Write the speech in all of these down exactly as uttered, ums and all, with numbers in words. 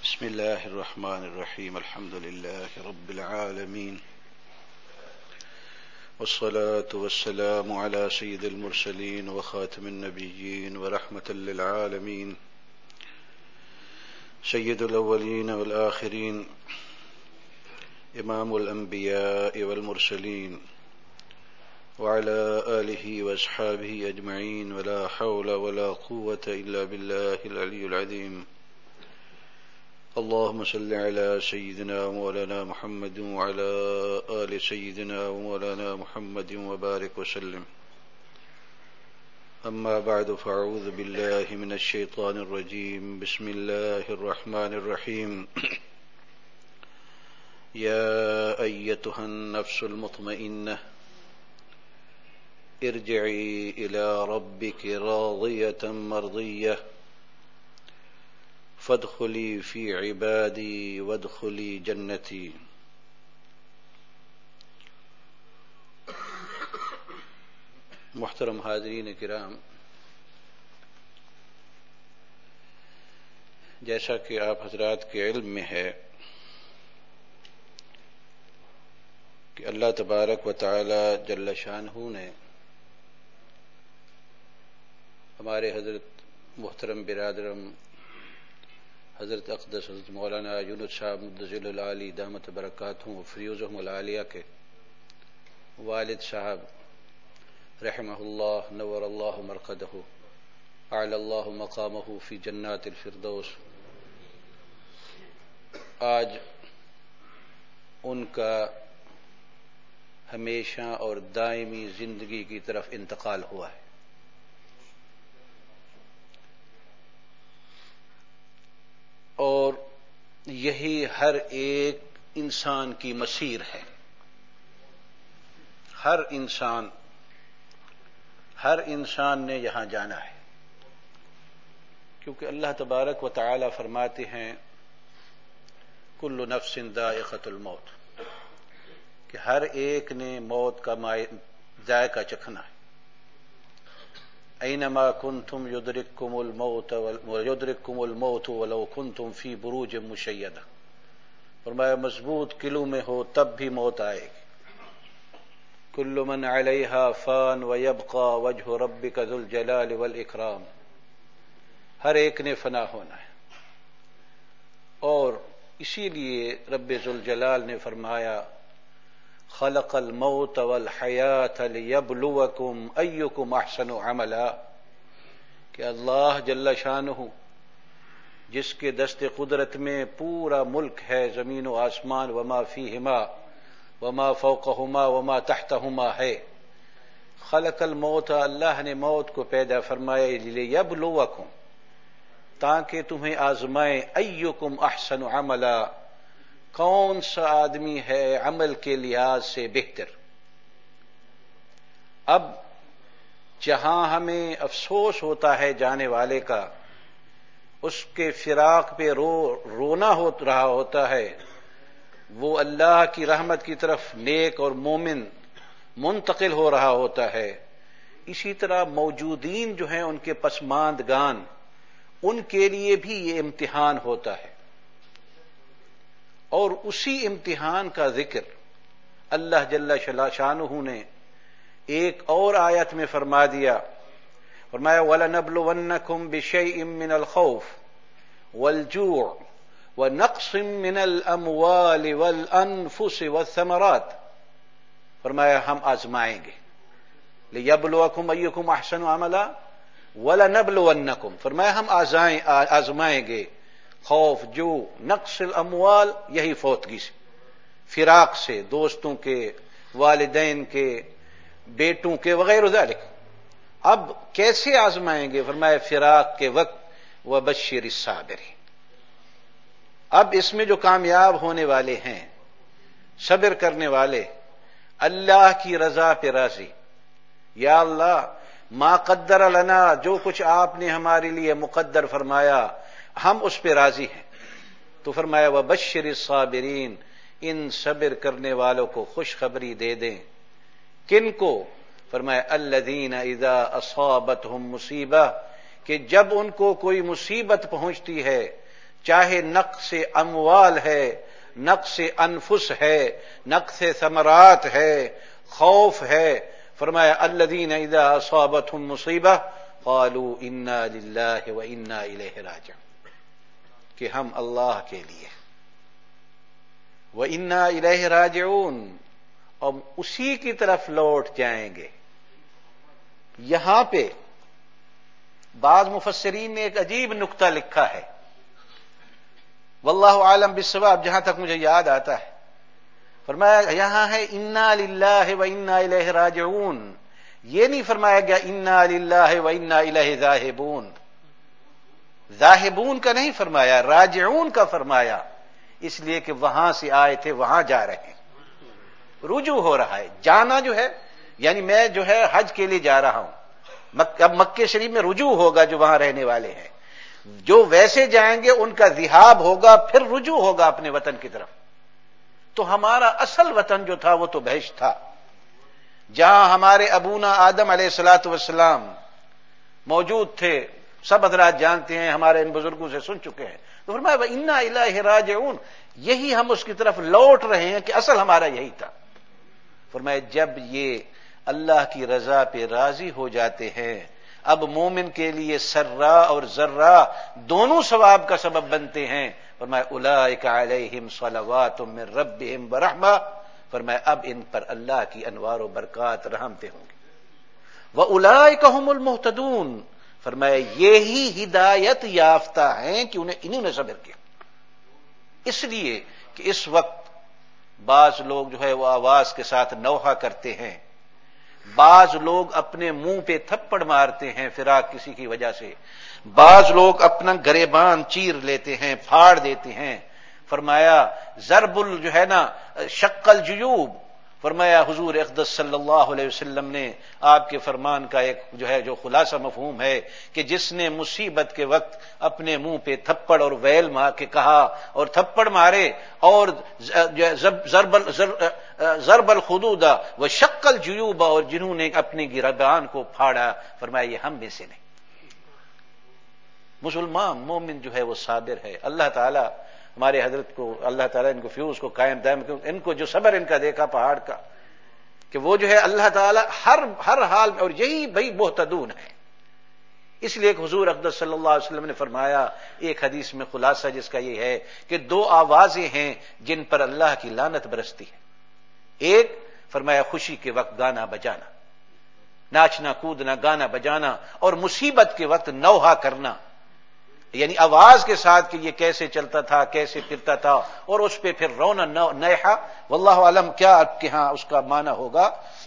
بسم الله الرحمن الرحيم الحمد لله رب العالمين والصلاة والسلام على سيد المرسلين وخاتم النبيين ورحمة للعالمين سيد الأولين والآخرين إمام الأنبياء والمرسلين وعلى آله وأصحابه أجمعين ولا حول ولا قوة إلا بالله العلي العظيم. اللهم صل على سيدنا ومولانا محمد وعلى آل سيدنا ومولانا محمد وبارك وسلم. أما بعد فأعوذ بالله من الشيطان الرجيم. بسم الله الرحمن الرحيم. يا أيتها النفس المطمئنة ارجعي إلى ربك راضية مرضية فادخلی فی عبادی وادخلی جنتی. محترم حاضرین کرام، جیسا کہ آپ حضرات کے علم میں ہے کہ اللہ تبارک و تعالی جل شانہ نے ہمارے حضرت محترم برادرم حضرت اقدس حضرت مولانا یونس صاحب مدظل العالی دامت برکاتہم و فیوزہم العالیہ کے والد صاحب رحمہ اللہ نور اللہ مرقدہ اعلی اللہ مقامہ فی جنات الفردوس، آج ان کا ہمیشہ اور دائمی زندگی کی طرف انتقال ہوا ہے. اور یہی ہر ایک انسان کی مسیر ہے. ہر انسان ہر انسان نے یہاں جانا ہے، کیونکہ اللہ تبارک و تعالی فرماتے ہیں کل نفس ذائقۃ الموت، کہ ہر ایک نے موت کا ذائقہ چکھنا ہے. اینما کنتم یدرککم الموت یدرککم الموت ولو کنتم فی بروج مشیدہ. فرمایا مضبوط قلعوں میں ہو تب بھی موت آئے گی. کل من علیہا فان ویبقى وجہ ربک ذو الجلال والاکرام. ہر ایک نے فنا ہونا ہے، اور اسی لیے رب ذوالجلال نے فرمایا خلق الموت والحیات لیبلوکم ایکم احسن عملا، کہ اللہ جل شانہ جس کے دست قدرت میں پورا ملک ہے، زمین و آسمان وما فیہما وما فوقہما وما تحتہما ہے. خلق الموت، اللہ نے موت کو پیدا فرمایا لیبلوکم، تاکہ تمہیں آزمائے ایکم احسن عملا، کون سا آدمی ہے عمل کے لحاظ سے بہتر. اب جہاں ہمیں افسوس ہوتا ہے جانے والے کا، اس کے فراق پہ رو رونا ہو رہا ہوتا ہے، وہ اللہ کی رحمت کی طرف نیک اور مومن منتقل ہو رہا ہوتا ہے. اسی طرح موجودین جو ہیں ان کے پسماندگان، ان کے لیے بھی یہ امتحان ہوتا ہے. اور اسی امتحان کا ذکر اللہ جل شانہ نے ایک اور آیت میں فرما دیا. فرمایا وَلَنَبْلُوَنَّكُمْ بِشَيْءٍ مِّنَ الْخَوْفِ وَالْجُوعِ وَنَقْصٍ مِّنَ الْأَمْوَالِ وَالْأَنفُسِ وَالثَّمَرَاتِ. فرمایا ہم آزمائیں گے. لِيَبْلُوَكُمْ أَيُّكُمْ أَحْسَنُ عَمَلًا وَلَنَبْلُوَنَّكُمْ. فرمایا ہم آزمائیں گے. خوف، جو نقص الاموال، یہی فوتگی سے، فراق سے، دوستوں کے، والدین کے، بیٹوں کے وغیرہ ذالک. اب کیسے آزمائیں گے؟ فرمایا فراق کے وقت وبشر الصابرین. اب اس میں جو کامیاب ہونے والے ہیں، صبر کرنے والے، اللہ کی رضا پہ راضی. یا اللہ ما قدر لنا، جو کچھ آپ نے ہمارے لیے مقدر فرمایا ہم اس پہ راضی ہیں. تو فرمایا وبشر الصابرین، ان صبر کرنے والوں کو خوشخبری دے دیں. کن کو؟ فرمایا الذین اذا اصابتهم مصیبہ، کہ جب ان کو کوئی مصیبت پہنچتی ہے، چاہے نقص اموال ہے، نقص انفس ہے، نقص ثمرات ہے، خوف ہے، فرمایا الذین اذا اصابتهم مصیبہ قالوا انا للہ وانا الیہ راجعون، کہ ہم اللہ کے لیے وانا الیہ راجعون، اور اسی کی طرف لوٹ جائیں گے۔ یہاں پہ بعض مفسرین نے ایک عجیب نکتہ لکھا ہے، واللہ عالم بالصواب، جہاں تک مجھے یاد آتا ہے، فرمایا یہاں ہے انا للہ و انا الیہ راجعون، یہ نہیں فرمایا گیا انا للہ و انا الیہ ذاہبون، ذاہبون کا نہیں فرمایا، راجعون کا فرمایا، اس لیے کہ وہاں سے آئے تھے وہاں جا رہے ہیں، رجوع ہو رہا ہے۔ جانا جو ہے یعنی میں جو ہے حج کے لیے جا رہا ہوں، مک اب مکہ شریف میں رجوع ہوگا، جو وہاں رہنے والے ہیں جو ویسے جائیں گے ان کا ذہاب ہوگا، پھر رجوع ہوگا اپنے وطن کی طرف۔ تو ہمارا اصل وطن جو تھا وہ تو بہشت تھا، جہاں ہمارے ابونا آدم علیہ الصلوۃ والسلام موجود تھے، سب حضرات جانتے ہیں، ہمارے ان بزرگوں سے سن چکے ہیں۔ تو فرمایا انا الیہ راجعون، یہی ہم اس کی طرف لوٹ رہے ہیں کہ اصل ہمارا یہی تھا۔ فرمایا جب یہ اللہ کی رضا پہ راضی ہو جاتے ہیں، اب مومن کے لیے سرا اور ذرا دونوں ثواب کا سبب بنتے ہیں۔ فرمایا اولئک علیہم صلوات من ربہم ورحمہ، فرمایا اب ان پر اللہ کی انوار و برکات رحمتیں ہوں گی۔ واولئک هم المہتدون، فرمایا یہی ہدایت یافتہ ہیں کہ انہیں انہوں نے صبر کیا۔ اس لیے کہ اس وقت بعض لوگ جو ہے وہ آواز کے ساتھ نوحہ کرتے ہیں، بعض لوگ اپنے منہ پہ تھپڑ مارتے ہیں فراق کسی کی وجہ سے، بعض لوگ اپنا گریبان چیر لیتے ہیں، پھاڑ دیتے ہیں۔ فرمایا ضرب ال جو ہے نا شق الجیوب، فرمایا حضور اقدس صلی اللہ علیہ وسلم نے آپ کے فرمان کا ایک جو ہے جو خلاصہ مفہوم ہے کہ جس نے مصیبت کے وقت اپنے منہ پہ تھپڑ اور ویل مار کے کہا اور تھپڑ مارے اور ضرب ضرب الخدود و شق الجیوب، اور جنہوں نے اپنے گریبان کو پھاڑا، فرمایا یہ ہم میں سے نہیں۔ مسلمان مومن جو ہے وہ صابر ہے۔ اللہ تعالی ہمارے حضرت کو، اللہ تعالیٰ ان کو فیوز کو قائم دائم، ان کو جو صبر ان کا دیکھا پہاڑ کا، کہ وہ جو ہے اللہ تعالیٰ ہر ہر حال میں، اور یہی بھائی محتدون ہے۔ اس لیے کہ حضور اقدس صلی اللہ علیہ وسلم نے فرمایا ایک حدیث میں خلاصہ جس کا یہ ہے کہ دو آوازیں ہیں جن پر اللہ کی لعنت برستی ہے۔ ایک فرمایا خوشی کے وقت گانا بجانا، ناچنا کودنا گانا بجانا، اور مصیبت کے وقت نوحہ کرنا، یعنی آواز کے ساتھ کہ یہ کیسے چلتا تھا، کیسے پھرتا تھا، اور اس پہ پھر رونا نیحہ، واللہ عالم کیا آپ کے ہاں اس کا معنی ہوگا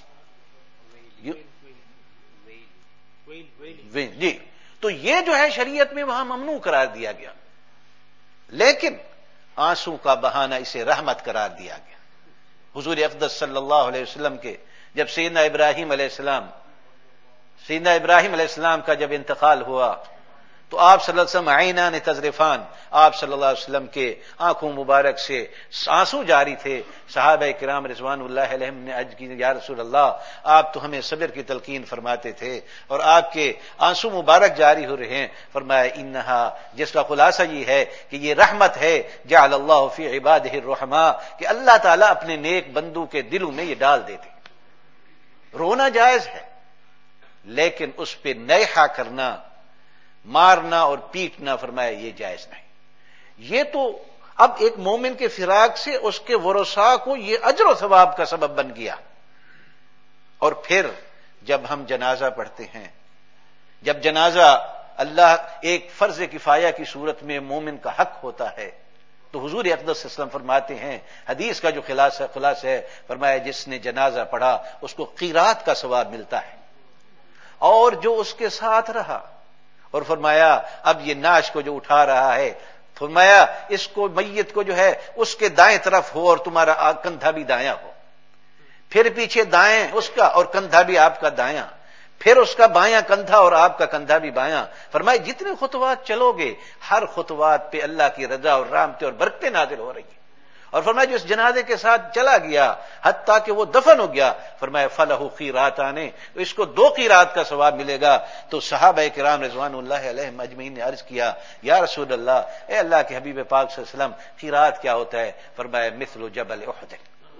جی۔ تو یہ جو ہے شریعت میں وہاں ممنوع قرار دیا گیا، لیکن آنسو کا بہانہ اسے رحمت قرار دیا گیا۔ حضور اقدس صلی اللہ علیہ وسلم کے جب سیدنا ابراہیم علیہ السلام سیدنا ابراہیم علیہ السلام کا جب انتقال ہوا تو آپ صلی اللہ علیہ وسلم عینان تذرفان، آپ صلی اللہ علیہ وسلم کے آنکھوں مبارک سے آنسو جاری تھے۔ صحابہ کرام رضوان اللہ علیہم نے عرض کی یا رسول اللہ، آپ تو ہمیں صبر کی تلقین فرماتے تھے اور آپ کے آنسو مبارک جاری ہو رہے ہیں۔ فرمایا انہا، جس کا خلاصہ یہ ہے کہ یہ رحمت ہے، جعل اللہ فی عبادہ الرحماء، کہ اللہ تعالیٰ اپنے نیک بندوں کے دلوں میں یہ ڈال دیتے۔ رونا جائز ہے، لیکن اس پہ نیحہ کرنا، مارنا اور پیٹنا، فرمایا یہ جائز نہیں۔ یہ تو اب ایک مومن کے فراق سے اس کے ورثاء کو یہ اجر و ثواب کا سبب بن گیا۔ اور پھر جب ہم جنازہ پڑھتے ہیں، جب جنازہ اللہ ایک فرض کفایہ کی صورت میں مومن کا حق ہوتا ہے، تو حضور اقدس صلی اللہ علیہ وسلم فرماتے ہیں، حدیث کا جو خلاصہ خلاصہ ہے، فرمایا جس نے جنازہ پڑھا اس کو قیرات کا ثواب ملتا ہے، اور جو اس کے ساتھ رہا، اور فرمایا اب یہ نعش کو جو اٹھا رہا ہے، فرمایا اس کو میت کو جو ہے اس کے دائیں طرف ہو اور تمہارا کندھا بھی دایاں ہو، پھر پیچھے دائیں اس کا اور کندھا بھی آپ کا دایاں، پھر اس کا بایاں کندھا اور آپ کا کندھا بھی بایاں۔ فرمایا جتنے خطوات چلو گے ہر خطوات پہ اللہ کی رضا اور رحمتیں اور برکتیں نازل ہو رہی ہیں، اور فرمایا جو اس جنازے کے ساتھ چلا گیا حتیٰ کہ وہ دفن ہو گیا، فرمایا فلہ قیراتان، اس کو دو قیرات کا ثواب ملے گا۔ تو صحابہ کرام رضوان اللہ علیہم اجمعین نے عرض کیا یا رسول اللہ، اے اللہ کے حبیب پاک صلی اللہ علیہ وسلم قیرات کیا ہوتا ہے؟ فرمایا مثل جبل احد،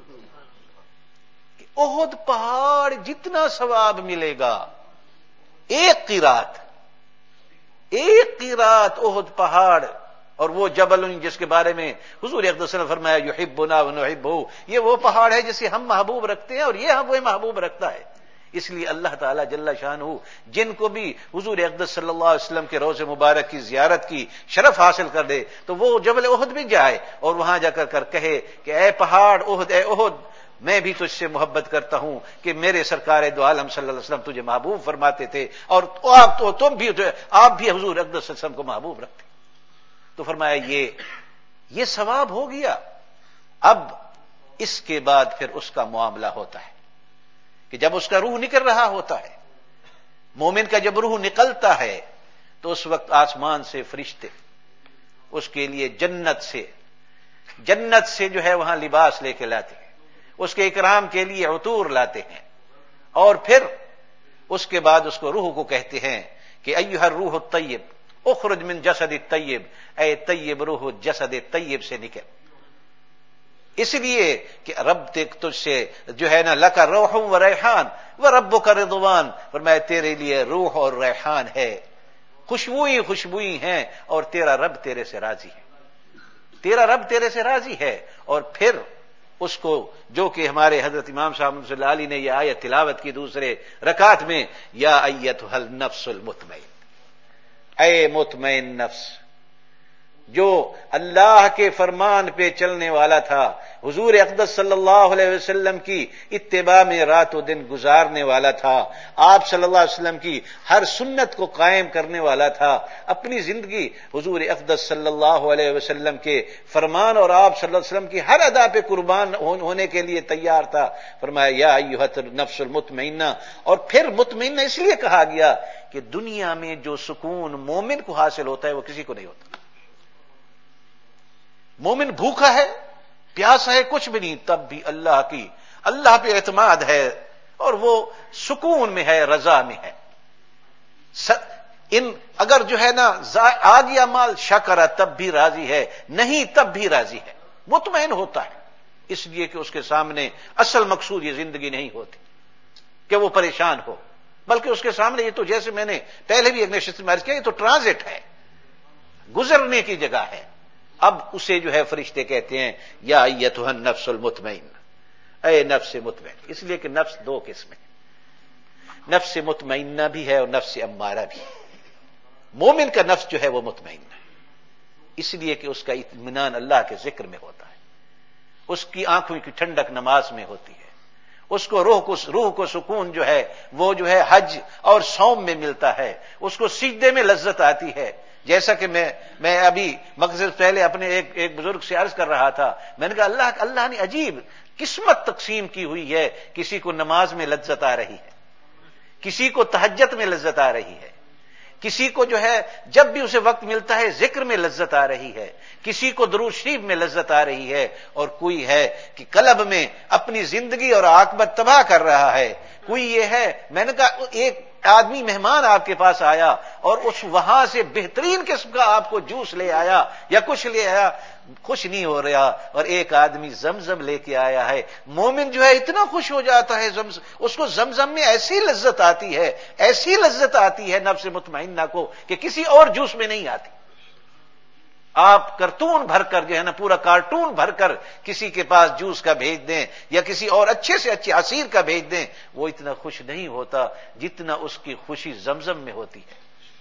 احد پہاڑ جتنا ثواب ملے گا ایک قیرات، ایک قیرات احد پہاڑ۔ اور وہ جبل جس کے بارے میں حضور اقدس صلی اللہ علیہ وسلم نے فرمایا یحبنا ونحبہ، یہ وہ پہاڑ ہے جسے ہم محبوب رکھتے ہیں اور یہ ہم وہ محبوب رکھتا ہے۔ اس لیے اللہ تعالیٰ جل شانہ جن کو بھی حضور اقدس صلی اللہ علیہ وسلم کے روضہ مبارک کی زیارت کی شرف حاصل کر دے تو وہ جبل احد بھی جائے اور وہاں جا کر کر کہے کہ اے پہاڑ احد، اے احد، میں بھی تجھ سے محبت کرتا ہوں کہ میرے سرکار دو عالم صلی اللہ علیہ وسلم تجھے محبوب فرماتے تھے اور آپ تو تم بھی آپ بھی حضور اقدس صلی اللہ علیہ وسلم کو محبوب رکھتے۔ تو فرمایا یہ یہ ثواب ہو گیا۔ اب اس کے بعد پھر اس کا معاملہ ہوتا ہے کہ جب اس کا روح نکل رہا ہوتا ہے، مومن کا جب روح نکلتا ہے تو اس وقت آسمان سے فرشتے اس کے لیے جنت سے جنت سے جو ہے وہاں لباس لے کے لاتے ہیں، اس کے اکرام کے لیے عطور لاتے ہیں، اور پھر اس کے بعد اس کو روح کو کہتے ہیں کہ ایھا الروح الطیب اخرج من جسد الطیب، اے طیب روح جسد طیب سے نکل، اس لیے کہ رب تک تجھ سے جو ہے نا لک روح و ریحان و ربک رضوان، فرمایا تیرے لیے روح اور ریحان ہے، خوشبوئی خوشبوئی ہیں، اور تیرا رب تیرے سے راضی ہے، تیرا رب تیرے سے راضی ہے۔ اور پھر اس کو جو کہ ہمارے حضرت امام صاحب صلی اللہ علیہ نے یہ آیت تلاوت کی دوسرے رکعت میں، یا ایتھا النفس المطمئن، اے مطمئن نفس جو اللہ کے فرمان پہ چلنے والا تھا، حضور اقدس صلی اللہ علیہ وسلم کی اتباع میں رات و دن گزارنے والا تھا، آپ صلی اللہ علیہ وسلم کی ہر سنت کو قائم کرنے والا تھا، اپنی زندگی حضور اقدس صلی اللہ علیہ وسلم کے فرمان اور آپ صلی اللہ علیہ وسلم کی ہر ادا پہ قربان ہونے کے لیے تیار تھا۔ فرمایا یا ایھا النفس المطمئنہ، اور پھر مطمئنہ اس لیے کہا گیا کہ دنیا میں جو سکون مومن کو حاصل ہوتا ہے وہ کسی کو نہیں ہوتا۔ مومن بھوکا ہے، پیاسا ہے، کچھ بھی نہیں، تب بھی اللہ کی اللہ پہ اعتماد ہے اور وہ سکون میں ہے، رضا میں ہے۔ ان اگر جو ہے نا آ گیا مال شکر تب بھی راضی ہے، نہیں تب بھی راضی ہے، مطمئن ہوتا ہے، اس لیے کہ اس کے سامنے اصل مقصود یہ زندگی نہیں ہوتی کہ وہ پریشان ہو، بلکہ اس کے سامنے یہ تو جیسے میں نے پہلے بھی ایک نشست میں عرض کیا، یہ تو ٹرانزٹ ہے، گزرنے کی جگہ ہے۔ اب اسے جو ہے فرشتے کہتے ہیں یا ایتھا النفس المطمئن، اے نفس مطمئن، اس لیے کہ نفس دو قسم ہے، نفس مطمئنہ بھی ہے اور نفس امارہ بھی ہے۔ مومن کا نفس جو ہے وہ مطمئن ہے، اس لیے کہ اس کا اطمینان اللہ کے ذکر میں ہوتا ہے، اس کی آنکھوں کی ٹھنڈک نماز میں ہوتی ہے، اس کو روح کو روح کو سکون جو ہے وہ جو ہے حج اور صوم میں ملتا ہے، اس کو سجدے میں لذت آتی ہے۔ جیسا کہ میں میں ابھی مقصد پہلے اپنے ایک ایک بزرگ سے عرض کر رہا تھا، میں نے کہا اللہ اللہ نے عجیب قسمت تقسیم کی ہوئی ہے، کسی کو نماز میں لذت آ رہی ہے، کسی کو تہجد میں لذت آ رہی ہے، کسی کو جو ہے جب بھی اسے وقت ملتا ہے ذکر میں لذت آ رہی ہے، کسی کو درود شریف میں لذت آ رہی ہے، اور کوئی ہے کہ قلب میں اپنی زندگی اور عاقبت تباہ کر رہا ہے۔ کوئی یہ ہے، میں نے کہا ایک آدمی مہمان آپ کے پاس آیا اور اس وہاں سے بہترین قسم کا آپ کو جوس لے آیا یا کچھ لے آیا، خوش نہیں ہو رہا، اور ایک آدمی زمزم لے کے آیا ہے، مومن جو ہے اتنا خوش ہو جاتا ہے، زمزم اس کو زمزم میں ایسی لذت آتی ہے، ایسی لذت آتی ہے نفس مطمئنہ کو کہ کسی اور جوس میں نہیں آتی۔ آپ کرتون بھر کر جو ہے نا پورا کارٹون بھر کر کسی کے پاس جوس کا بھیج دیں یا کسی اور اچھے سے اچھے عصیر کا بھیج دیں، وہ اتنا خوش نہیں ہوتا جتنا اس کی خوشی زمزم میں ہوتی ہے۔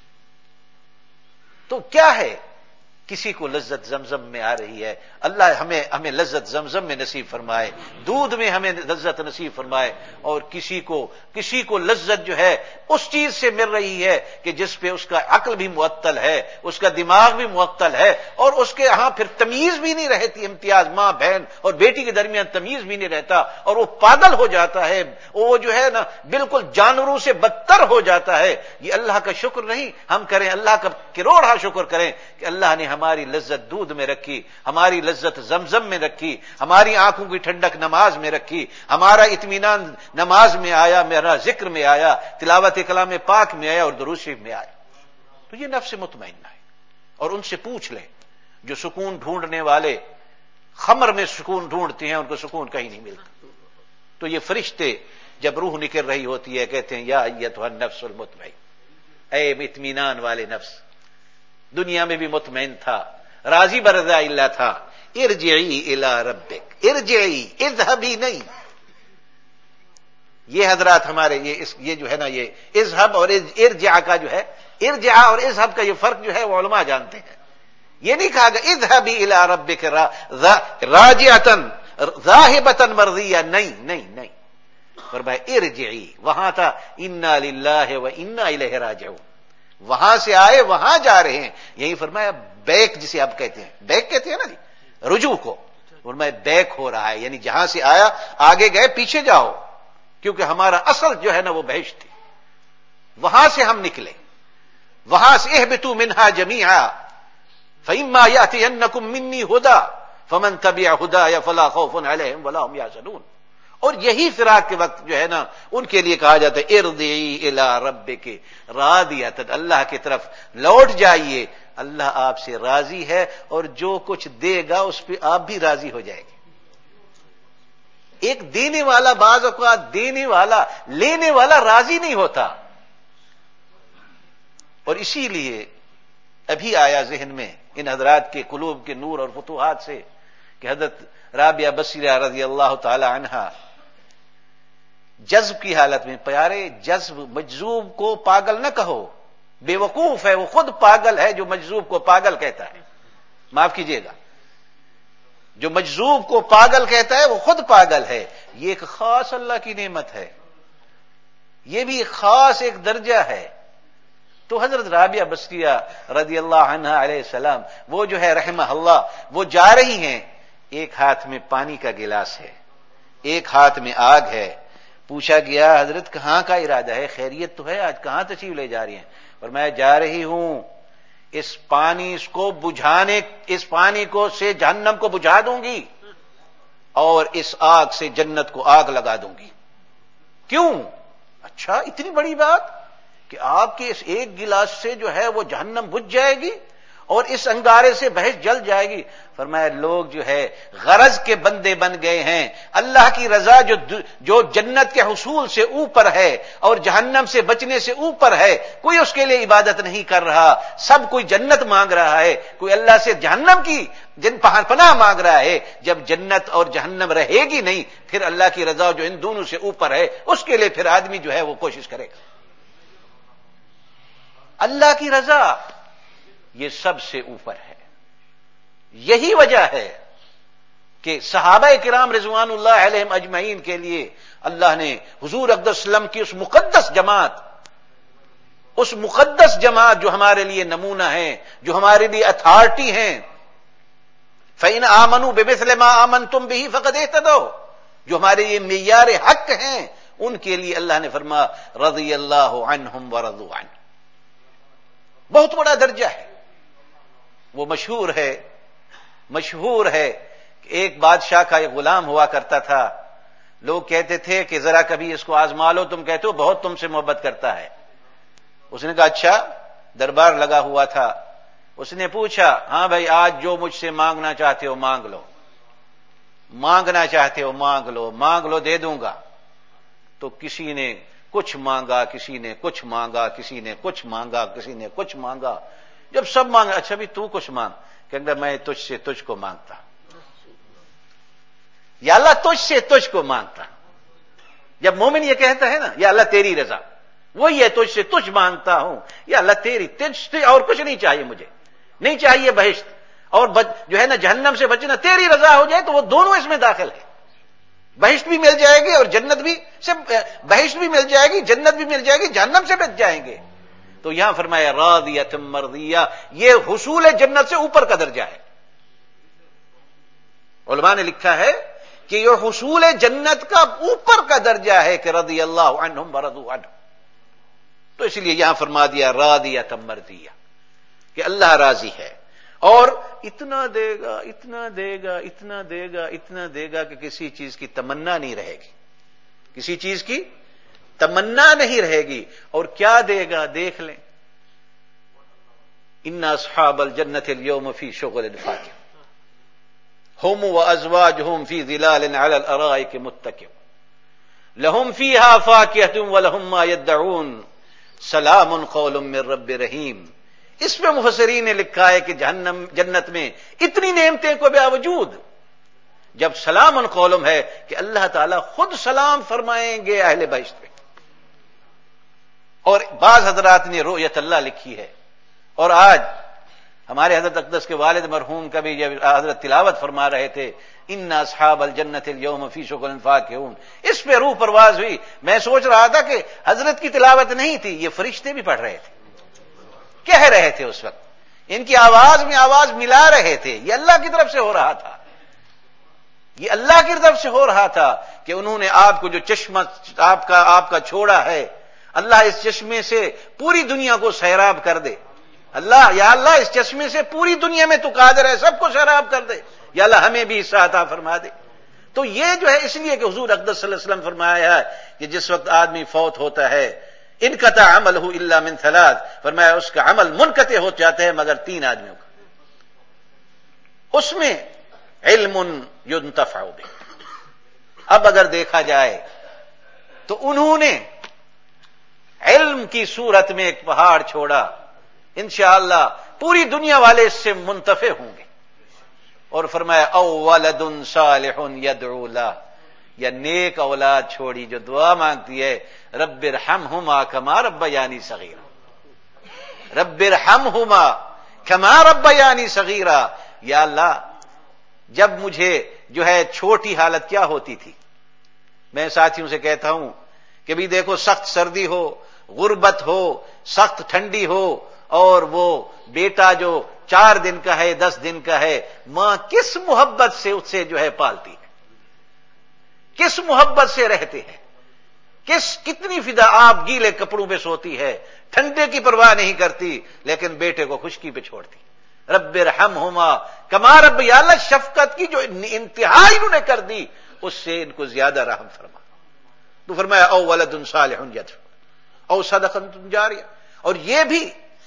تو کیا ہے، کسی کو لذت زمزم میں آ رہی ہے، اللہ ہمیں ہمیں لذت زمزم میں نصیب فرمائے، دودھ میں ہمیں لذت نصیب فرمائے، اور کسی کو کسی کو لذت جو ہے اس چیز سے مل رہی ہے کہ جس پہ اس کا عقل بھی معطل ہے، اس کا دماغ بھی معطل ہے، اور اس کے ہاں پھر تمیز بھی نہیں رہتی، امتیاز ماں بہن اور بیٹی کے درمیان تمیز بھی نہیں رہتا، اور وہ پاگل ہو جاتا ہے، وہ جو ہے نا بالکل جانوروں سے بدتر ہو جاتا ہے۔ یہ اللہ کا شکر نہیں ہم کریں، اللہ کا کروڑا شکر کریں کہ اللہ نے ہماری لذت دودھ میں رکھی، ہماری لذت زمزم میں رکھی، ہماری آنکھوں کی ٹھنڈک نماز میں رکھی، ہمارا اطمینان نماز میں آیا، میرا ذکر میں آیا، تلاوت کلام پاک میں آیا اور درود شریف میں آیا، تو یہ نفس مطمئنہ ہے۔ اور ان سے پوچھ لیں جو سکون ڈھونڈنے والے خمر میں سکون ڈھونڈتے ہیں، ان کو سکون کہیں نہیں ملتا، تو یہ فرشتے جب روح نکل رہی ہوتی ہے کہتے ہیں یا ایتھا النفس المطمئن، اے اطمینان والے نفس، دنیا میں بھی مطمئن تھا، راضی برضا اللہ تھا، ارجعی الی ربک، ارجعی اذهبی نہیں، یہ حضرات ہمارے یہ اس یہ جو ہے نا یہ اذهب اور ارجع کا جو ہے، ارجع اور اذهب کا یہ فرق جو ہے وہ علماء جانتے ہیں، یہ نہیں کہا گیا اذهبی الی ربک راجعۃ ذاہبۃ مرضیہ، نہیں نہیں نہیں، فرمایا ارجعی، وہاں تھا انا للہ و انا الیہ راجعون، وہاں سے آئے وہاں جا رہے ہیں، یہی فرمایا بیک جسے آپ کہتے ہیں، بیک کہتے ہیں نا جی رجوع کو، فرمایا بیک ہو رہا ہے، یعنی جہاں سے آیا آگے گئے پیچھے جاؤ، کیونکہ ہمارا اصل جو ہے نا وہ بہشت تھی، وہاں سے ہم نکلے، وہاں سے اہبطوا منہا جمیعا فإما یأتینکم منی ہدی فمن تبع ہدایا فلا خوف علیہم ولا هم یحزنون، اور یہی فراق کے وقت جو ہے نا ان کے لیے کہا جاتا ہے ارجعی الی ربک راضیۃ، اللہ کی طرف لوٹ جائیے، اللہ آپ سے راضی ہے اور جو کچھ دے گا اس پہ آپ بھی راضی ہو جائے گے۔ ایک دینے والا بعض اوقات دینے والا لینے والا راضی نہیں ہوتا، اور اسی لیے ابھی آیا ذہن میں ان حضرات کے قلوب کے نور اور فتوحات سے کہ حضرت رابعہ بصیرہ رضی اللہ تعالی عنہا جذب کی حالت میں، پیارے جذب مجذوب کو پاگل نہ کہو، بے وقوف ہے وہ، خود پاگل ہے جو مجذوب کو پاگل کہتا ہے، معاف کیجیے گا، جو مجذوب کو پاگل کہتا ہے وہ خود پاگل ہے، یہ ایک خاص اللہ کی نعمت ہے، یہ بھی ایک خاص ایک درجہ ہے۔ تو حضرت رابعہ بصریہ رضی اللہ عنہا علیہ السلام وہ جو ہے رحمہ اللہ، وہ جا رہی ہیں، ایک ہاتھ میں پانی کا گلاس ہے، ایک ہاتھ میں آگ ہے، پوچھا گیا حضرت کہاں کا ارادہ ہے، خیریت تو ہے، آج کہاں تشریف لے جا رہی ہیں؟ اور میں جا رہی ہوں اس پانی کو بجھانے، اس پانی کو سے جہنم کو بجھا دوں گی اور اس آگ سے جنت کو آگ لگا دوں گی۔ کیوں؟ اچھا اتنی بڑی بات کہ آپ کے اس ایک گلاس سے جو ہے وہ جہنم بجھ جائے گی اور اس انگارے سے بحث جل جائے گی؟ فرمایا لوگ جو ہے غرض کے بندے بن گئے ہیں، اللہ کی رضا جو جو جنت کے حصول سے اوپر ہے اور جہنم سے بچنے سے اوپر ہے، کوئی اس کے لیے عبادت نہیں کر رہا، سب کوئی جنت مانگ رہا ہے، کوئی اللہ سے جہنم کی جن پناہ مانگ رہا ہے۔ جب جنت اور جہنم رہے گی نہیں، پھر اللہ کی رضا جو ان دونوں سے اوپر ہے اس کے لیے پھر آدمی جو ہے وہ کوشش کرے گا۔ اللہ کی رضا یہ سب سے اوپر ہے، یہی وجہ ہے کہ صحابہ کرام رضوان اللہ علیہم اجمعین کے لیے اللہ نے حضور اقدس صلی اللہ علیہ وسلم کی اس مقدس جماعت، اس مقدس جماعت جو ہمارے لیے نمونہ ہے، جو ہمارے لیے اتھارٹی ہیں، فَإِنْ آمَنُوا بِمِثْلِ مَا آمَنْتُمْ بِهِ فَقَدْ اهْتَدَوْا، جو ہمارے یہ معیار حق ہیں، ان کے لیے اللہ نے فرمایا رضی اللہ عنہم ورضوا عنہ، بہت بڑا درجہ ہے۔ وہ مشہور ہے مشہور ہے کہ ایک بادشاہ کا ایک غلام ہوا کرتا تھا، لوگ کہتے تھے کہ ذرا کبھی اس کو آزما لو، تم کہتے ہو بہت تم سے محبت کرتا ہے۔ اس نے کہا اچھا، دربار لگا ہوا تھا، اس نے پوچھا ہاں بھائی آج جو مجھ سے مانگنا چاہتے ہو مانگ لو، مانگنا چاہتے ہو مانگ لو، مانگ لو دے دوں گا۔ تو کسی نے کچھ مانگا، کسی نے کچھ مانگا، کسی نے کچھ مانگا، کسی نے کچھ مانگا، جب سب مانگا اچھا بھی تو کچھ مانگ، کہ میں تجھ سے تجھ کو مانگتا، یا اللہ تجھ سے تجھ کو مانگتا۔ جب مومن یہ کہتا ہے نا یا اللہ تیری رضا، وہی ہے تجھ سے تجھ مانگتا ہوں، یا اللہ تیری، تجھ سے اور کچھ نہیں چاہیے، مجھے نہیں چاہیے بہشت اور جو ہے نا جہنم سے بچنا، تیری رضا ہو جائے تو وہ دونوں اس میں داخل ہے، بہشت بھی مل جائے گی اور جنت بھی سے بہشت بھی مل جائے گی، جنت بھی مل جائے گی، جہنم سے بچ جائیں گے۔ تو یہاں فرمایا راضیۃ مرضیہ، یہ حصول جنت سے اوپر کا درجہ ہے۔ علماء نے لکھا ہے کہ یہ حصول جنت کا اوپر کا درجہ ہے کہ رضی اللہ عنہم ورضوا عنہ، تو اس لیے یہاں فرما دیا راضیۃ مرضیہ کہ اللہ راضی ہے۔ اور اتنا دے گا اتنا دے گا اتنا دے گا اتنا دے گا کہ کسی چیز کی تمنا نہیں رہے گی، کسی چیز کی تمنا نہیں رہے گی۔ اور کیا دے گا دیکھ لیں، ان اصحاب الجنت اليوم فی شغل فاکہون ہم وازواجہم فی ظلال علی الارائک متکئون لہم فیہا فاکہۃ ولہم ما یدعون سلام قول من رب رحیم۔ اس میں مفسرین نے لکھا ہے کہ جہنم جنت میں اتنی نعمتیں کو باوجود جب سلام قولم ہے کہ اللہ تعالیٰ خود سلام فرمائیں گے اہل بہشت پہ۔ اور بعض حضرات نے رؤیت اللہ لکھی ہے، اور آج ہمارے حضرت اقدس کے والد مرحوم کا بھی جب حضرت تلاوت فرما رہے تھے ان اصحاب الجنت اليوم فی شغل فاکہون، اس پہ روح پرواز ہوئی۔ میں سوچ رہا تھا کہ حضرت کی تلاوت نہیں تھی، یہ فرشتے بھی پڑھ رہے تھے، کہہ رہے تھے، اس وقت ان کی آواز میں آواز ملا رہے تھے۔ یہ اللہ کی طرف سے ہو رہا تھا، یہ اللہ کی طرف سے ہو رہا تھا کہ انہوں نے آپ کو جو چشمہ آپ کا آپ کا چھوڑا ہے، اللہ اس چشمے سے پوری دنیا کو سیراب کر دے۔ اللہ یا اللہ اس چشمے سے پوری دنیا میں تو قادر ہے سب کو سیراب کر دے، یا اللہ ہمیں بھی حصہ عطا فرما دے۔ تو یہ جو ہے اس لیے کہ حضور اقدس صلی اللہ علیہ وسلم فرمایا ہے کہ جس وقت آدمی فوت ہوتا ہے انقطع عملہ الا من ثلاث، فرمایا اس کا عمل منقطع ہو جاتا ہے مگر تین آدمیوں کا، اس میں علم ينتفع به۔ اب اگر دیکھا جائے تو انہوں نے علم کی صورت میں ایک پہاڑ چھوڑا، انشاءاللہ پوری دنیا والے اس سے منتفع ہوں گے۔ اور فرمایا او ولد صالح يدعو له، یا نیک اولاد چھوڑی جو دعا مانگتی ہے رب ارحمہما کما ربیانی صغیرا، رب ارحمہما کما ربیانی صغیرا۔ یا اللہ جب مجھے جو ہے چھوٹی حالت کیا ہوتی تھی، میں ساتھیوں سے کہتا ہوں کہ بھی دیکھو سخت سردی ہو، غربت ہو، سخت ٹھنڈی ہو، اور وہ بیٹا جو چار دن کا ہے دس دن کا ہے، ماں کس محبت سے اس سے جو ہے پالتی ہے، کس محبت سے رہتے ہیں، کس کتنی فدا۔ آپ گیلے کپڑوں پہ سوتی ہے، ٹھنڈے کی پرواہ نہیں کرتی، لیکن بیٹے کو خشکی پہ چھوڑتی۔ رب ارحمہما کما رب، یا اللہ شفقت کی جو انتہا انہوں نے کر دی اس سے ان کو زیادہ رحم فرما۔ تو فرمایا او ولد صالح یدعو او صدقۃ جاریہ، اور یہ بھی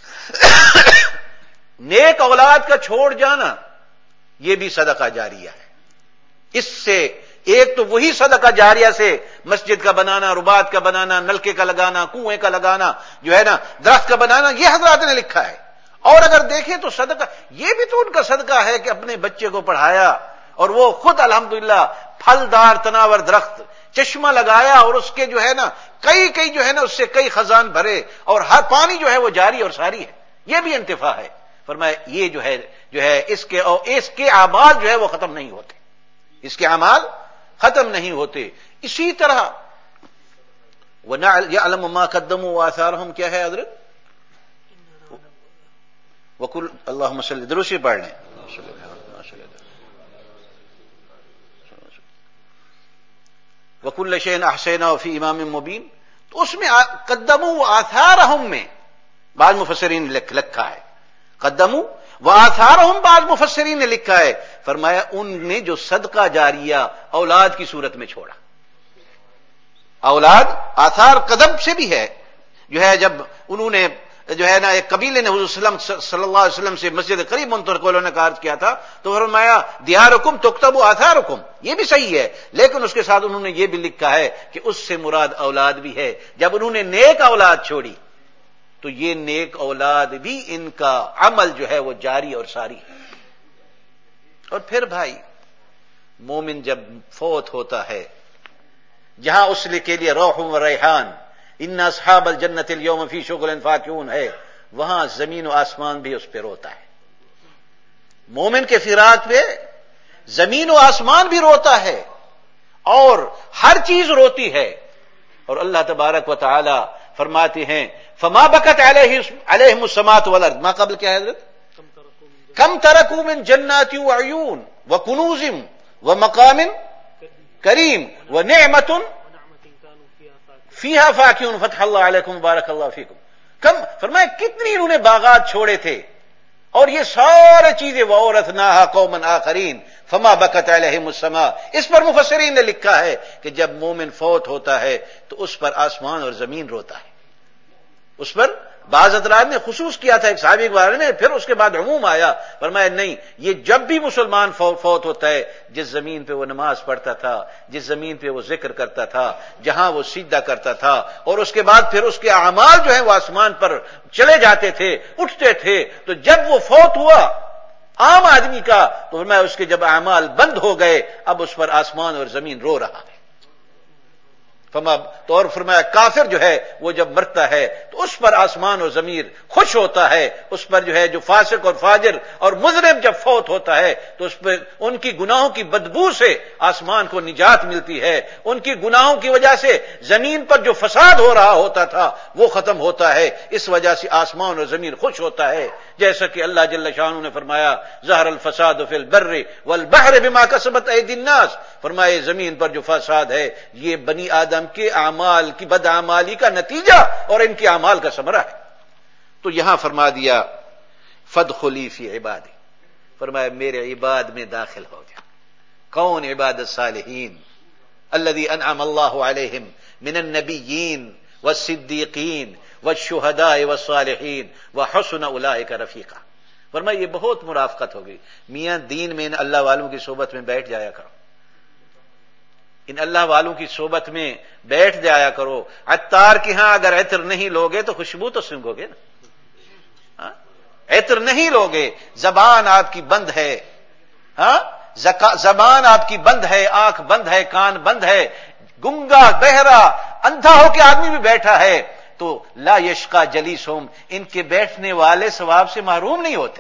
نیک اولاد کا چھوڑ جانا یہ بھی صدقہ جاریہ ہے۔ اس سے ایک تو وہی صدقہ جاریہ سے مسجد کا بنانا، رباط کا بنانا، نلکے کا لگانا، کنویں کا لگانا، جو ہے نا درخت کا بنانا، یہ حضرات نے لکھا ہے۔ اور اگر دیکھیں تو صدقہ یہ بھی تو ان کا صدقہ ہے کہ اپنے بچے کو پڑھایا، اور وہ خود الحمدللہ پھلدار تناور درخت چشمہ لگایا، اور اس کے جو ہے نا کئی کئی جو ہے نا اس سے کئی خزان بھرے، اور ہر پانی جو ہے وہ جاری اور ساری ہے، یہ بھی انتفاع ہے۔ فرمایا یہ جو ہے جو ہے اس کے اور اس کے اعمال جو ہے وہ ختم نہیں ہوتے، اس کے اعمال ختم نہیں ہوتے۔ اسی طرح وَيَعْلَمُ مَا قَدَّمُوا وَآثَارَهُمْ کیا ہے حضرت؟ وکل اللہم صلی درود سے پڑھ لیں وَكُلَّ شَيْءٍ أَحْصَيْنَاهُ فِي إِمَامٍ مُبِينٍ، تو اس میں قدموا وآثارهم میں بعض مفسرین نے لکھا ہے، قدموا وآثارهم بعض مفسرین نے لکھا ہے، فرمایا ان نے جو صدقہ جاریہ اولاد کی صورت میں چھوڑا۔ اولاد آثار قدم سے بھی ہے، جو ہے جب انہوں نے جو ہے نا ایک قبیلے نے حضور صلی اللہ علیہ وسلم سے مسجد قریب منتقل ہونے کا عرض کیا تھا، تو فرمایا دیارکم تکتب آثارکم، یہ بھی صحیح ہے، لیکن اس کے ساتھ انہوں نے یہ بھی لکھا ہے کہ اس سے مراد اولاد بھی ہے۔ جب انہوں نے نیک اولاد چھوڑی تو یہ نیک اولاد بھی ان کا عمل جو ہے وہ جاری اور ساری ہے۔ اور پھر بھائی مومن جب فوت ہوتا ہے، جہاں اس کے لیے روح و ریحان ان اصحاب الجنت اليوم فی شغل فاکہون ہے، وہاں زمین و آسمان بھی اس پہ روتا ہے۔ مومن کے فراق پہ زمین و آسمان بھی روتا ہے اور ہر چیز روتی ہے۔ اور اللہ تبارک و تعالی فرماتے ہیں فما بکت علیہم السماوات والارض، ما قبل کیا ہے حضرت؟ کم ترکوا من جنات وعیون وکنوز ومقام کریم ونعمت فیہا فاکہون فتح اللہ علیکم بارک اللہ فیکم۔ کم فرمایا کتنی انہوں نے باغات چھوڑے تھے اور یہ ساری چیزیں وَأَوْرَثْنَاهَا قَوْمًا آخَرِينَ فَمَا بَكَتْ عَلَيْهِمُ السَّمَاءُ، اس پر مفسرین نے لکھا ہے کہ جب مومن فوت ہوتا ہے تو اس پر آسمان اور زمین روتا ہے. اس پر بعض حضرات نے خصوص کیا تھا ایک صحابی کے بارے میں، پھر اس کے بعد عموم آیا. فرمایا نہیں، یہ جب بھی مسلمان فوت ہوتا ہے، جس زمین پہ وہ نماز پڑھتا تھا، جس زمین پہ وہ ذکر کرتا تھا، جہاں وہ سجدہ کرتا تھا، اور اس کے بعد پھر اس کے اعمال جو ہیں وہ آسمان پر چلے جاتے تھے، اٹھتے تھے، تو جب وہ فوت ہوا عام آدمی کا تو فرمایا اس کے جب اعمال بند ہو گئے، اب اس پر آسمان اور زمین رو رہا ہے. تو اور فرمایا کافر جو ہے وہ جب مرتا ہے تو اس پر آسمان اور زمین خوش ہوتا ہے. اس پر جو ہے جو فاسق اور فاجر اور مجرم جب فوت ہوتا ہے تو اس پر ان کی گناہوں کی بدبو سے آسمان کو نجات ملتی ہے. ان کی گناہوں کی وجہ سے زمین پر جو فساد ہو رہا ہوتا تھا وہ ختم ہوتا ہے. اس وجہ سے آسمان اور زمین خوش ہوتا ہے. جیسا کہ اللہ جل شانہ نے فرمایا ظہر الفساد فی البر والبحر بما کسبت ایدی الناس، فرمائے زمین پر جو فساد ہے یہ بنی آدم کے اعمال کی بدعمالی کا نتیجہ اور ان کے اعمال کا ثمرہ ہے. تو یہاں فرما دیا فادخلی فی عبادی، فرمایا میرے عباد میں داخل ہو جا. کون عباد الصالحین الذی انعم اللہ علیہم من النبیین والصدیقین والشہداء والصالحین وحسن اولئک رفیقا. فرمایا یہ بہت مرافقت ہو گئی. میاں دین میں ان اللہ والوں کی صحبت میں بیٹھ جایا کرو، ان اللہ والوں کی صحبت میں بیٹھ جایا کرو. عطار کے ہاں اگر عطر نہیں لوگے تو خوشبو تو سونگو گے نا، عطر نہیں لوگے، زبان آپ کی بند ہے، ہاں زبان آپ کی بند ہے، آنکھ بند ہے، کان بند ہے، گنگا بہرا اندھا ہو کے آدمی بھی بیٹھا ہے تو لا یشقا جلیسہم، ان کے بیٹھنے والے ثواب سے محروم نہیں ہوتے.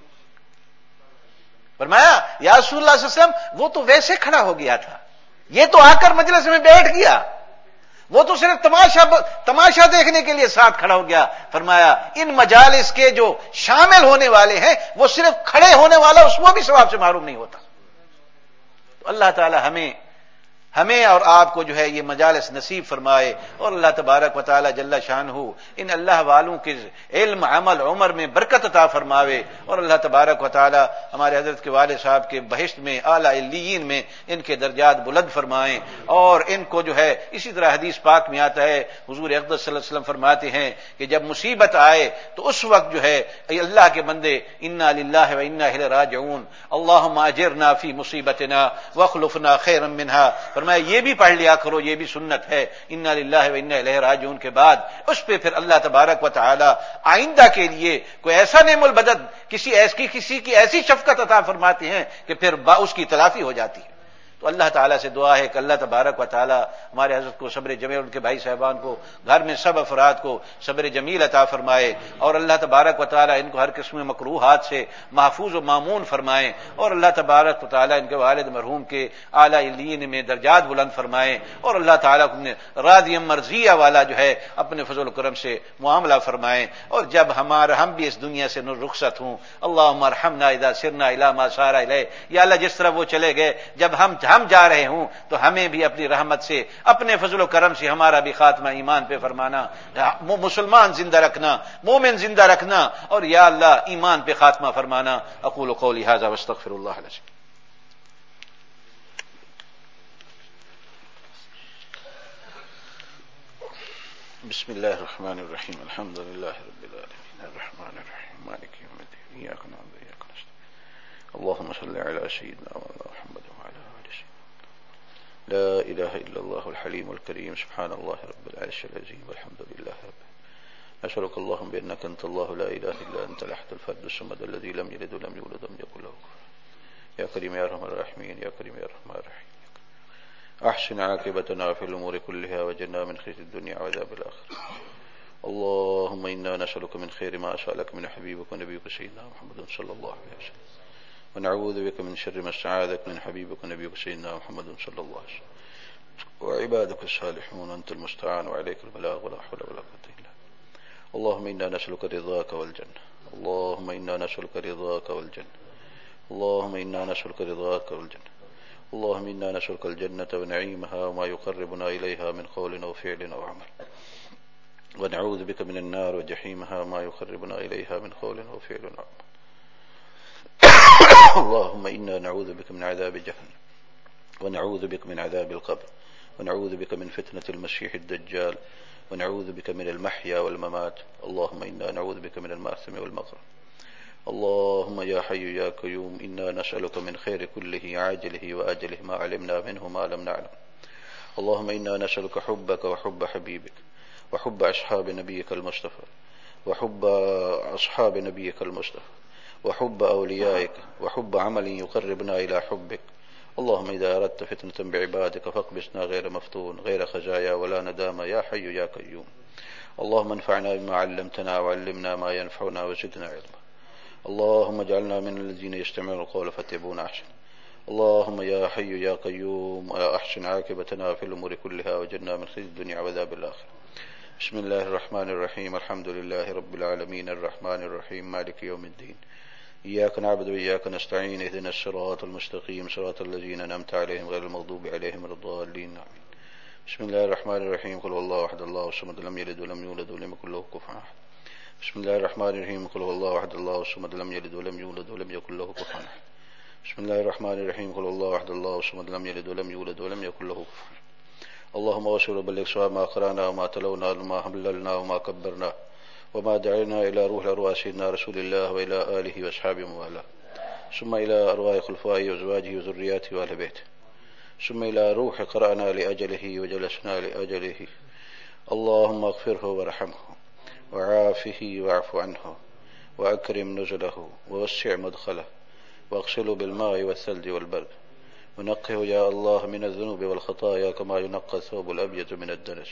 فرمایا یا رسول اللہ صلی اللہ علیہ وسلم وہ تو ویسے کھڑا ہو گیا تھا، یہ تو آ کر مجلس میں بیٹھ گیا، وہ تو صرف تماشا تماشا دیکھنے کے لیے ساتھ کھڑا ہو گیا. فرمایا ان مجالس کے جو شامل ہونے والے ہیں وہ صرف کھڑے ہونے والا اس وہ بھی ثواب سے محروم نہیں ہوتا. تو اللہ تعالی ہمیں ہمیں اور آپ کو جو ہے یہ مجالس نصیب فرمائے، اور اللہ تبارک و تعالی جل شانہ ان اللہ والوں کے علم عمل عمر میں برکت عطا فرماوے، اور اللہ تبارک و تعالی ہمارے حضرت کے والد صاحب کے بہشت میں اعلی علیین میں ان کے درجات بلند فرمائیں. اور ان کو جو ہے اسی طرح حدیث پاک میں آتا ہے حضور اقدس صلی اللہ علیہ وسلم فرماتے ہیں کہ جب مصیبت آئے تو اس وقت جو ہے اے اللہ کے بندے انا للہ و انا الیہ راجعون اللہم اجرنا فی مصیبتنا واخلفنا خیرا منہا. فرمایا یہ بھی پڑھ لیا کرو، یہ بھی سنت ہے انا للہ و انا الیہ راجعون کے بعد اس پہ پھر اللہ تبارک و تعالی آئندہ کے لیے کوئی ایسا نعم البدد کسی ایسی کسی کی ایسی شفقت عطا فرماتے ہیں کہ پھر با اس کی تلافی ہو جاتی ہے. تو اللہ تعالیٰ سے دعا ہے کہ اللہ تبارک و تعالیٰ ہمارے حضرت کو صبر جمیل، ان کے بھائی صاحبان کو، گھر میں سب افراد کو صبر جمیل عطا فرمائے، اور اللہ تبارک و تعالیٰ ان کو ہر قسم مکروہات سے محفوظ و مامون فرمائے، اور اللہ تبارک و تعالیٰ ان کے والد مرحوم کے اعلیٰ علیین میں درجات بلند فرمائے، اور اللہ تعالیٰ کو راضی مرضیہ والا جو ہے اپنے فضل و کرم سے معاملہ فرمائے. اور جب ہمارا ہم بھی اس دنیا سے رخصت ہوں، اللہم ارحمنا اذا سرنا الی ما سار الیہ، یا اللہ جس طرح وہ چلے گئے جب ہم ہم جا رہے ہوں تو ہمیں بھی اپنی رحمت سے اپنے فضل و کرم سے ہمارا بھی خاتمہ ایمان پہ فرمانا، مسلمان زندہ رکھنا، مومن زندہ رکھنا، اور یا اللہ ایمان پہ خاتمہ فرمانا. اقول قولی ھذا واستغفر اللہ العظیم. بسم اللہ الرحمن الرحیم الحمد للہ رب العالمین الرحمن الرحیم مالک یوم الدین ایاک نعبد و ایاک نستعین اللهم صل علی سیدنا محمد لا إله إلا الله الحليم الكريم سبحان الله رب العرش العظيم والحمد لله رب. نسألك اللهم بأنك أنت الله لا إله إلا أنت الأحد الفرد الصمد الذي لم يلد ولم يولد ولم يكن له كفوا. يا كريم يا أرحم الراحمين يا كريم يا أرحم الراحمين أحسن عاقبتنا في الأمور كلها وجنا من خزي الدنيا وعذاب الآخرة. اللهم إنا نسألك من خير ما سألك من حبيبك ونبيك سيدنا محمد صلى الله عليه وسلم، ونعوذ بك من شر ما استعاذك من حبيبك ونبيك سيدنا محمد صلى الله عليه وسلم، وعبادك الصالحون أنت المستعان وعليك البلاغ ولا حول ولا قوة إلا بالله. اللهم إنا نسألك رضاك والجنة، اللهم إنا نسألك رضاك والجنة، اللهم إنا نسألك رضاك والجنة، اللهم إنا نسألك الجنة ونعيمها وما يقربنا إليها من قول أو فعل أو عمل، ونعوذ بك من النار وجحيمها وما يقربنا إليها من قول أو فعل أو عمل. اللهم إنا نعوذ بك من عذاب جهنم ونعوذ بك من عذاب القبر ونعوذ بك من فتنة المسيح الدجال ونعوذ بك من المحيا والممات. اللهم إنا نعوذ بك من المأثم والمغرم. اللهم يا حي يا قيوم إنا نسألك من خير كله عاجله وآجله ما علمنا منه ما لم نعلم. اللهم إنا نسألك حبك وحب حبيبك وحب أصحاب نبيك المصطفى وحب أصحاب نبيك المصطفى وحب أوليائك وحب عمل يقربنا إلى حبك. اللهم إذا أردت فتنة بعبادك فاقبسنا غير مفتون غير خزايا ولا ندامة يا حي يا قيوم. اللهم انفعنا بما علمتنا وعلمنا ما ينفعنا وزدنا علما. اللهم اجعلنا من الذين يستمعون القول فاتبعون أحسن. اللهم يا حي يا قيوم أحسن عاقبتنا في الأمور كلها وجرنا من خزي الدنيا وعذاب الآخرة. بسم الله الرحمن الرحيم. الحمد لله رب العالمين الرحمن الرحيم مالك يوم الدين. إياك نعبد وإياك نستعين اهدنا الصراط المستقيم صراط الذين أنعمت عليهم غير المغضوب عليهم ولا الضالين آمين. بسم الله الرحمن الرحيم. قل هو الله أحد الله الصمد لم يلد ولم يولد ولم يكن له كفوا أحد. بسم الله الرحمن الرحيم. قل هو الله أحد الله الصمد لم يلد ولم يولد ولم يكن له كفوا أحد. بسم الله الرحمن الرحيم. قل هو الله أحد الله الصمد لم يلد ولم يولد ولم يكن له كفوا أحد. اللهم وصل وبلغ صواب ما قرأنا وما تلونا وما حللنا وما كبرنا وما دعينا إلى روح الأرواح سيدنا رسول الله وإلى آله وأصحابه وآله ثم إلى أرواح خلفائه وأزواجه وذرياته وأهل بيته ثم إلى روح قرأنا لأجله وجلسنا لأجله. اللهم اغفره وارحمه وعافه واعف عنه وأكرم نزله ووسع مدخله واغسله بالماء والثلج والبرد ونقه يا الله من الذنوب والخطايا كما ينقى الثوب الأبيض من الدنس.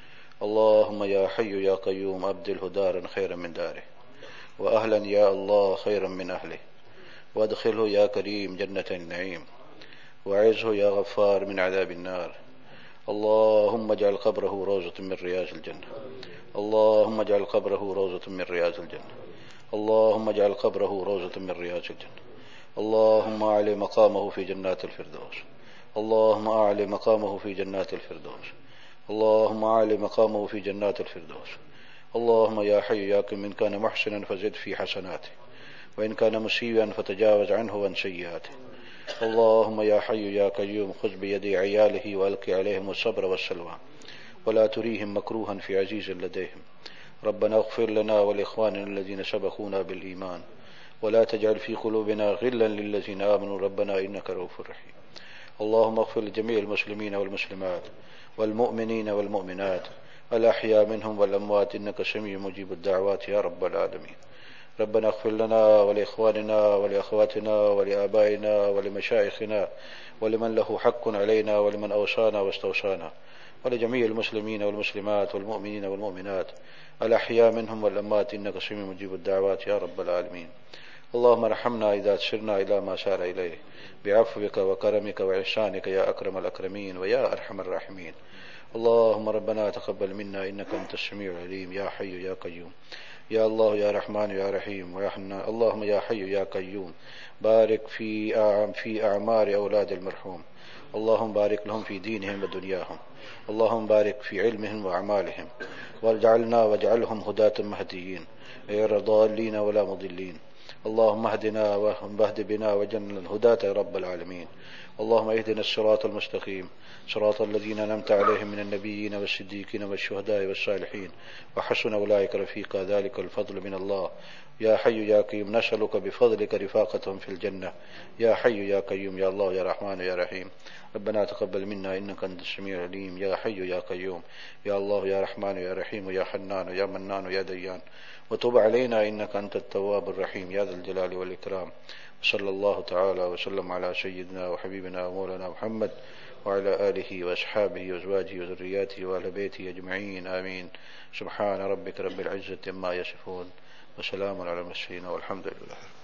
اللهم يا حي يا قيوم أبدله دارا خيرا من داره وأهلا يا الله خيرا من أهله وادخله يا كريم جنة النعيم وعزه يا غفار من عذاب النار. اللهم اجعل قبره روضة من رياض الجنة. اللهم اجعل قبره روضة من رياض الجنة. اللهم اجعل قبره روضة من رياض الجنة. اللهم أعلي مقامه في جنات الفردوس. اللهم أعلي مقامه في جنات الفردوس. اللهم أعلي مقامه في جنات الفردوس. اللهم يا حي يا قيوم إن كان محسنا فزد في حسناته وإن كان مسيئا فتجاوز عنه عن سيئاته. اللهم يا حي يا قيوم خذ بيدي عياله وألقي عليهم الصبر والسلوى ولا تريهم مكروها في عزيز لديهم. ربنا اغفر لنا ولإخواننا الذين سبقونا بالإيمان ولا تجعل في قلوبنا غلا للذين آمنوا ربنا إنك رؤوف رحيم. اللهم اغفر لجميع المسلمين والمسلمات والمؤمنين والمؤمنات الأحياء منهم والأموات إنك سميع مجيب الدعوات يا رب العالمين. ربنا اغفر لنا ولإخواننا ولأخواتنا ولآبائنا ولمشايخنا ولمن له حق علينا ولمن أوصانا واستوصانا ولجميع المسلمين والمسلمات والمؤمنين والمؤمنات الأحياء منهم والأموات إنك سميع مجيب الدعوات يا رب العالمين. اللهم ارحمنا إذا سرنا إلى ما سار إليه بعفوك وكرمك وإحسانك يا أكرم الأكرمين ويا أرحم الراحمين. اللهم ربنا تقبل منا إنك أنت السميع العليم يا حي يا قيوم يا الله يا رحمن يا رحيم ويا حنان. اللهم يا حي يا قيوم بارك في في أعمار أولاد المرحوم. اللهم بارك لهم في دينهم ودنياهم. اللهم بارك في علمهم وأعمالهم واجعلنا واجعلهم هداة مهديين غير ضالين ولا مضلين. اللهم اهدنا واهد بنا وجعلنا الهداة يا رب العالمين. اللهم اهدنا الصراط المستقيم صراط الذين أنعمت عليهم من النبيين والصديقين والشهداء والصالحين وحسن أولئك رفيقا ذلك الفضل من الله. يا حي يا قيوم نسألك بفضلك رفاقتهم في الجنة يا حي يا قيوم يا الله يا رحمن يا رحيم. ربنا تقبل منا إنك أنت السميع العليم يا حي يا قيوم يا الله يا رحمن يا رحيم يا حنان يا منان يا ديان وتب علينا إنك أنت التواب الرحيم يا ذا الجلال والإكرام. صلى الله تعالى وسلم على سيدنا وحبيبنا ومولانا محمد وعلى آله وأصحابه وأزواجه وذرياته وأهل بيته أجمعين آمين. سبحان ربك رب العزة عما يصفون وسلام على المرسلين والحمد لله.